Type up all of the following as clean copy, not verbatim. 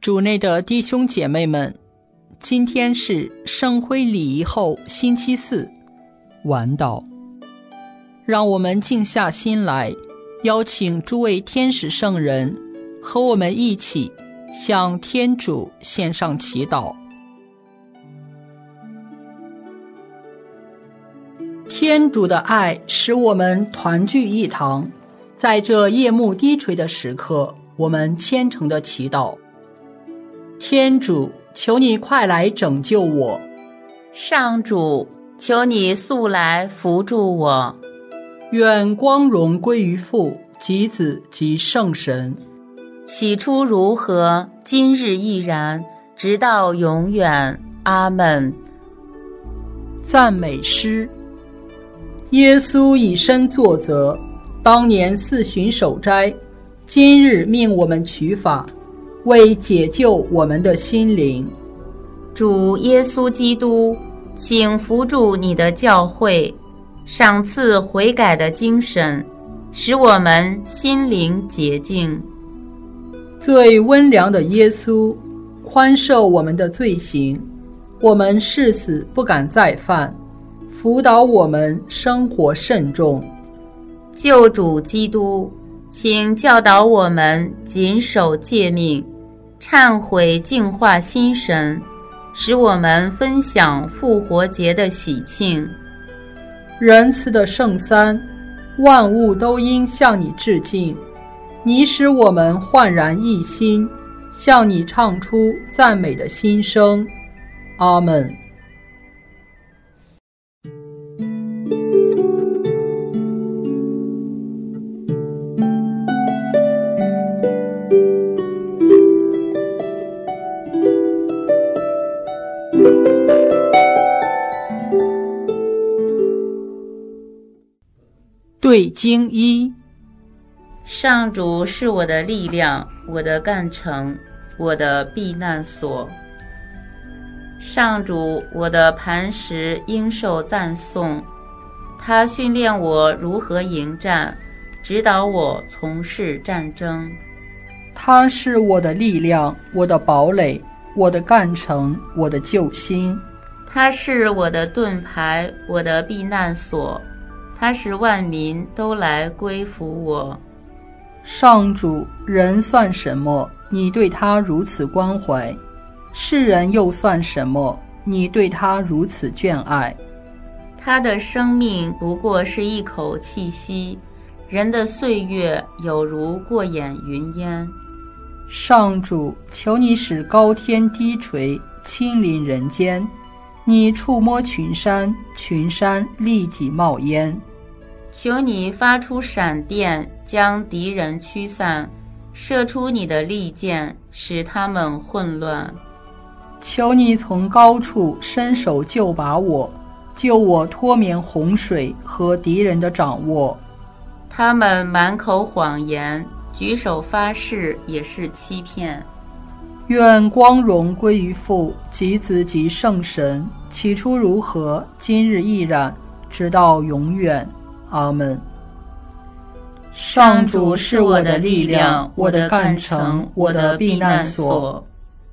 主内的弟兄姐妹们，今天是圣灰礼仪后星期四，晚祷。让我们静下心来，邀请诸位天使圣人和我们一起向天主献上祈祷。天主的爱使我们团聚一堂，在这夜幕低垂的时刻，我们虔诚地祈祷。天主，求你快来拯救我。 上主，求你速来扶助我。 愿光荣归于父及子及圣神。 起初如何，今日亦然，直到永远。阿们。 赞美诗。耶稣以身作则，当年四旬守斋，今日命我们取法，为解救我们的心灵。 主耶稣基督，请扶助你的教会，赏赐悔改的精神，使我们心灵洁净。 最温良的耶稣，宽赦我们的罪行，我们誓死不敢再犯，辅导我们生活慎重。 救主基督，请教导我们谨守诫命，忏悔净化心神，使我们分享复活节的喜庆。 仁慈的圣三，万物都应向你致敬，你使我们焕然一新，向你唱出赞美的心声。阿们。对经一。 上主是我的力量，我的干城，我的避难所。上主，我的磐石应受赞颂，他训练我如何迎战，指导我从事战争。 他是我的力量，我的堡垒，我的干城，我的救星。 他是我的盾牌，我的避难所，他使万民都来归服我。 上主，人算什么？你对他如此关怀；世人又算什么？你对他如此眷爱。 他的生命不过是一口气息，人的岁月有如过眼云烟。 上主，求你使高天低垂，亲临人间。你触摸群山，群山立即冒烟。 求你发出闪电，将敌人驱散，射出你的利箭，使他们混乱。 求你从高处伸手救拔我，救我脱免洪水和敌人的掌握。 他们满口谎言，举手发誓也是欺骗。 愿光荣归于父及子及圣神，起初如何，今日亦然，直到永远。阿们。上主是我的力量，我的干城，我的避难所。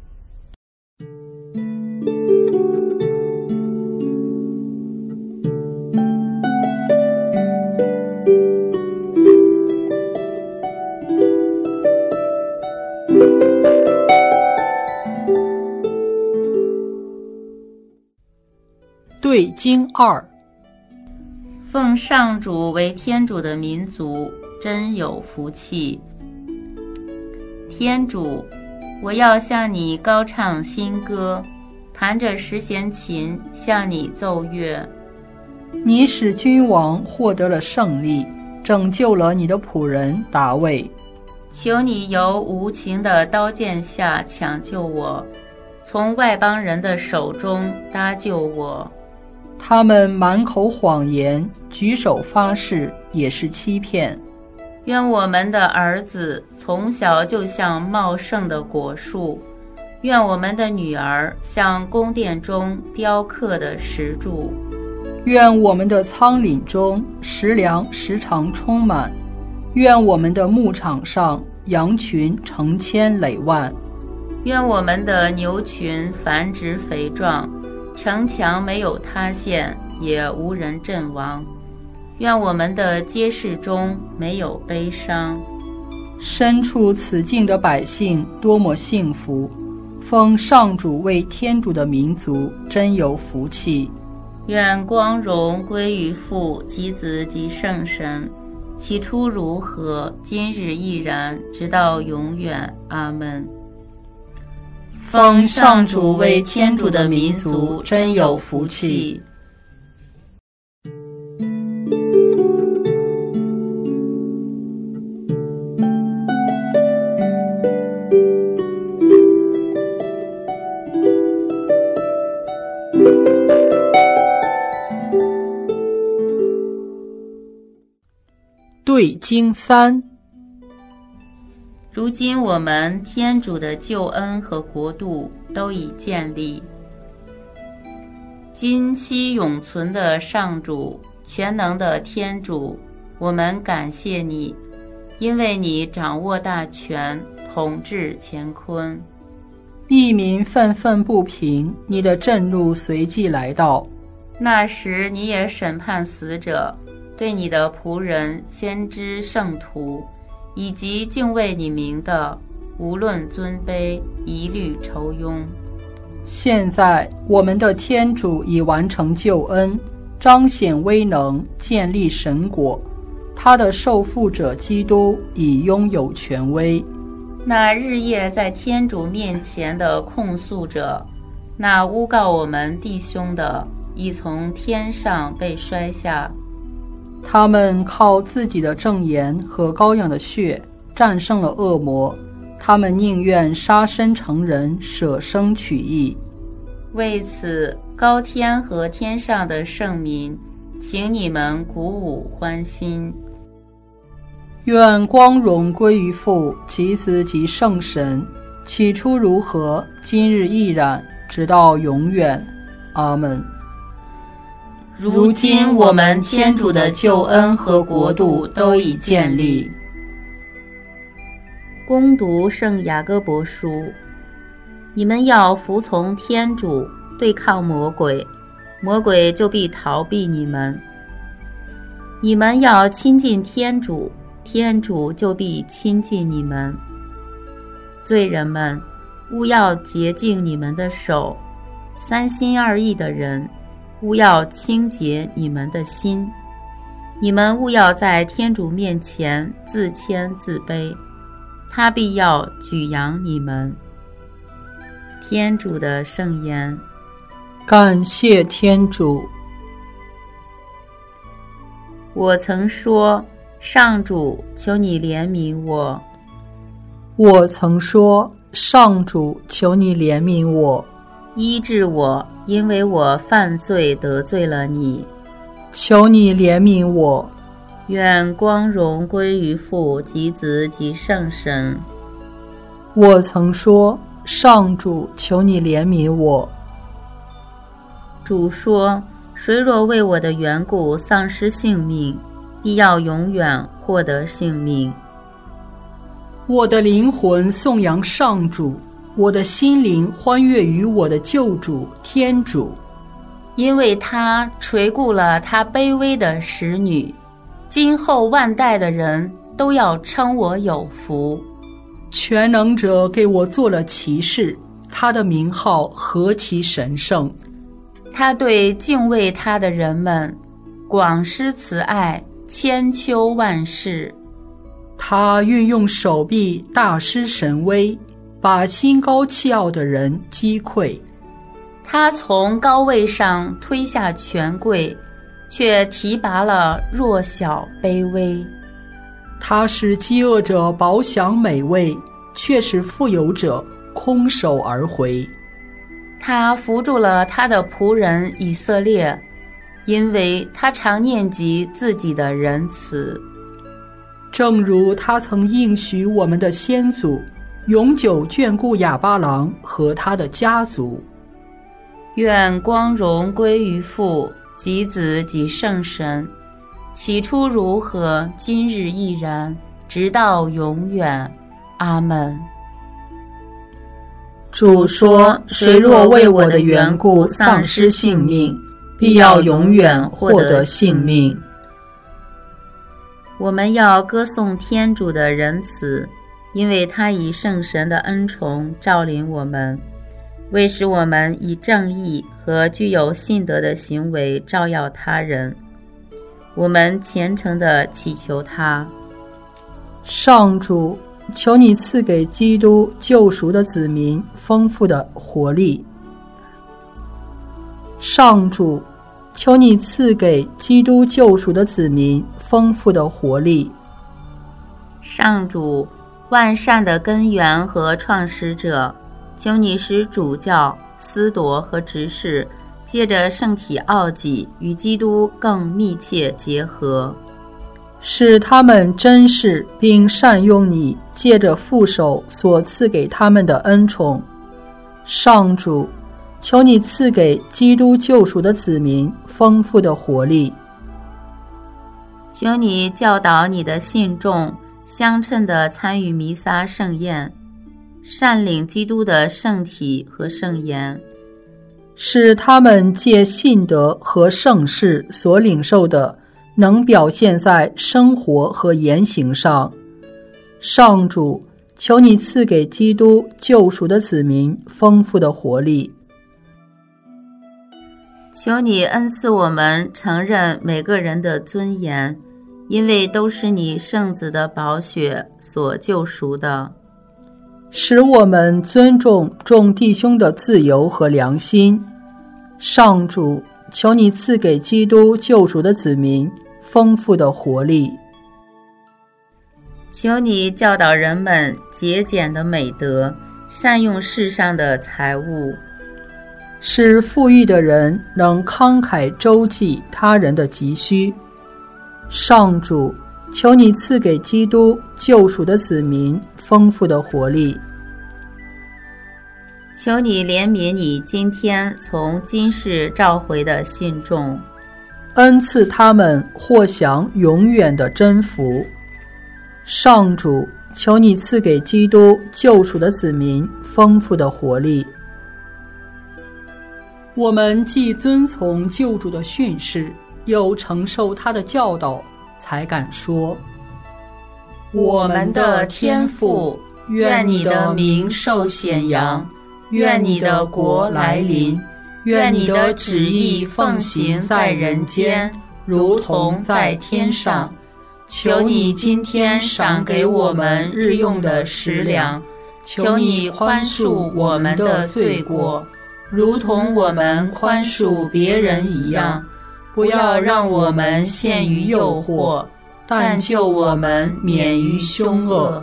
对经二。 奉上主为天主的民族，真有福气。天主，我要向你高唱新歌，弹着十弦琴向你奏乐。 你使君王获得了胜利，拯救了你的仆人大卫。 求你由无情的刀剑下抢救我，从外邦人的手中搭救我。 他们满口谎言，举手发誓也是欺骗。 愿我们的儿子从小就像茂盛的果树，愿我们的女儿像宫殿中雕刻的石柱。 愿我们的仓廪中食粮时常充满，愿我们的牧场上羊群成千累万。 愿我们的牛群繁殖肥壮，城墙没有塌陷，也无人阵亡。愿我们的街市中没有悲伤。 身处此境的百姓多么幸福！奉上主为天主的民族真有福气。 愿光荣归于父及子及圣神，起初如何，今日亦然，直到永远。阿们。 奉上主为天主的民族真有福气。对经3。 如今我们天主的救恩和国度都已建立。今期永存的上主，全能的天主，我们感谢你，因为你掌握大权，统治乾坤。 一民愤愤不平，你的震怒随即来到。 那时你也审判死者，对你的仆人先知圣徒以及敬畏你名的，无论尊卑，一律酬庸。 现在我们的天主已完成救恩，彰显威能，建立神国，他的受傅者基督已拥有权威。 那日夜在天主面前的控诉者，那诬告我们弟兄的，已从天上被摔下。 他们靠自己的证言和羔羊的血战胜了恶魔，他们宁愿杀身成人，舍生取义。 为此，高天和天上的圣民，请你们鼓舞欢心。 愿光荣归于父及子及圣神，起初如何，今日亦然，直到永远。阿们。 如今我们天主的救恩和国度都已建立。恭读圣雅各伯书，你们要服从天主，对抗魔鬼，魔鬼就必逃避你们。你们要亲近天主，天主就必亲近你们。罪人们，务要洁净你们的手；三心二意的人，务要清洁你们的心。你们务要在天主面前自谦自卑，他必要举扬你们。天主的圣言。 感谢天主。 我曾说，上主，求你怜悯我。 我曾说，上主，求你怜悯我。 医治我，因为我犯罪得罪了你。 求你怜悯我。 愿光荣归于父及子及圣神。 我曾说，上主，求你怜悯我。 主说，谁若为我的缘故丧失性命，必要永远获得性命。 我的灵魂颂扬上主，我的心灵欢悦于我的救主天主， 因为他垂顾了他卑微的使女，今后万代的人都要称我有福。 全能者给我做了骑士，他的名号何其神圣。 他对敬畏他的人们广施慈爱，千秋万世。 他运用手臂大施神威，把心高气傲的人击溃。 他从高位上推下权贵，却提拔了弱小卑微。 他使饥饿者饱享美味，却使富有者空手而回。 他扶助了他的仆人以色列，因为他常念及自己的仁慈。 正如他曾应许我们的先祖，永久眷顾亚巴郎和他的家族。 愿光荣归于父及子及圣神，起初如何，今日亦然，直到永远。阿们。 主说，谁若为我的缘故丧失性命，必要永远获得性命。我们要歌颂天主的仁慈，因为他以圣神的恩宠照临我们，为使我们以正义和具有信德的行为照耀他人。我们虔诚地祈求他。 上主，求你赐给基督救赎的子民丰富的活力。上主，求你赐给基督救赎的子民丰富的活力。 上主，万善的根源和创始者，求你使主教、司铎和执事借着圣体奥己与基督更密切结合， 使他们珍视并善用你借着父手所赐给他们的恩宠。上主，求你赐给基督救赎的子民丰富的活力。 求你教导你的信众相称地参与弥撒盛宴，善领基督的圣体和圣言， 使他们借信德和圣事所领受的能表现在生活和言行上。上主，求你赐给基督救赎的子民丰富的活力。 求你恩赐我们承认每个人的尊严，因为都是你圣子的宝血所救赎的。 使我们尊重众弟兄的自由和良心。上主，求你赐给基督救赎的子民丰富的活力。 求你教导人们节俭的美德，善用世上的财物， 使富裕的人能慷慨周济他人的急需。上主，求你赐给基督救赎的子民丰富的活力。 求你怜悯你今天从今世召回的信众， 恩赐他们获享永远的真福。上主，求你赐给基督救赎的子民丰富的活力。我们既遵从救主的训示，又承受他的教导，才敢说： 我们的天父，愿你的名受显扬，愿你的国来临，愿你的旨意奉行在人间，如同在天上。求你今天赏给我们日用的食粮，求你宽恕我们的罪过，如同我们宽恕别人一样，不要让我们陷于诱惑，但救我们免于凶恶。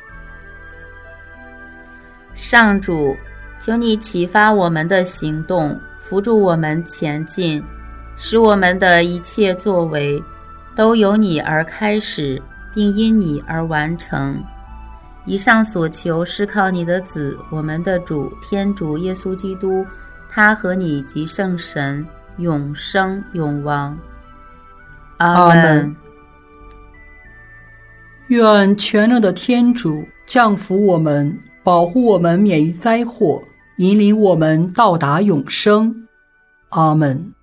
上主，求你启发我们的行动，扶助我们前进，使我们的一切作为都由你而开始，并因你而完成。以上所求是靠你的子，我们的主天主耶稣基督，他和你及圣神永生永王。阿们。 愿全能的天主降福我们，保护我们免于灾祸，引领我们到达永生。阿们。